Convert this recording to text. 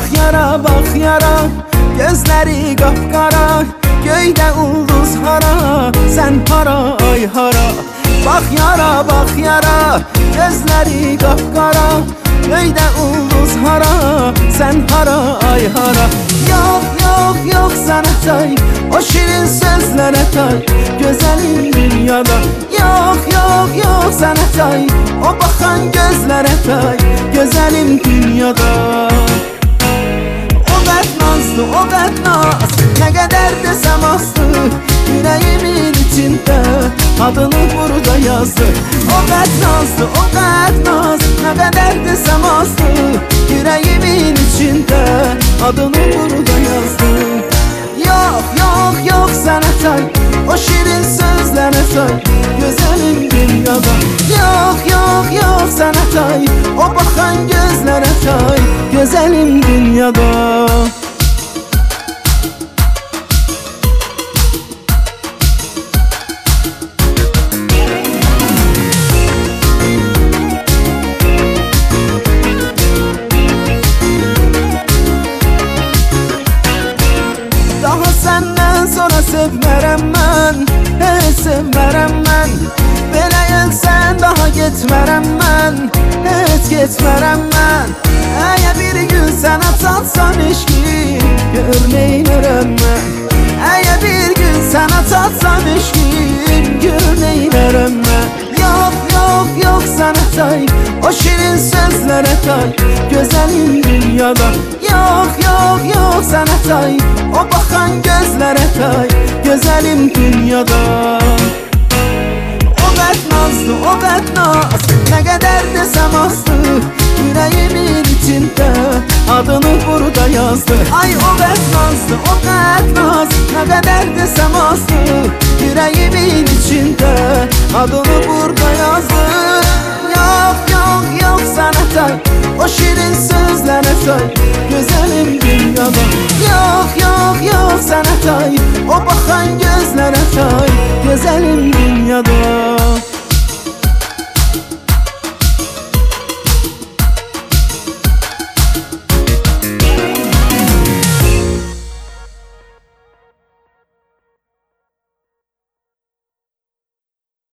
bak yara, gözleri kapkara, göyde ulduz hara, sen hara ay hara. Bak yara, gözleri kapkara, göyde ulduz hara, sen hara ay hara. Yok sana tay, o şirin sözlere tay, güzelim dünyada. Yok sana tay, o bakan gözlere tay, güzelim dünyada. O qət naz, nə qədər desəm azdı, yüreğimin içində adını burada yazdı. O qət naz, nə qədər desəm azdı, yüreğimin içində adını burada yazdı. Yok sana tay, o şirin sözlere tay, güzelim dünyada. Yok sana tay, o bakan gözlere tay, güzelim dünyada. Daha senden sonra sevmərəm mən, heç sevmərəm mən. Belə gəlsən daha getmərəm mən, heç getmərəm mən. Əgər bir gün sənə çatsam eşki, gör neynərəm mən. Əgər bir gün sənə çatsam eşki, gör neynərəm mən. Yok sana tay, o şirin sözlere tay, güzelim dünyada. Yok sana tay, o bakan gözlere tay, güzelim dünyada. O qət naz, nə qədər desəm azdı, yüreğimin içində adını burada yazdı. Ay o qət naz, nə qədər desəm azdı, yüreğimin içində adını burada yazdı. Yok sana tay, o şirin sözlere tay,